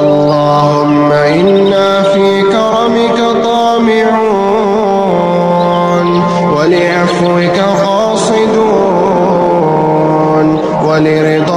اللهم إنا في كرمك طامعون، ولعفوك قاصدون، ولرضاك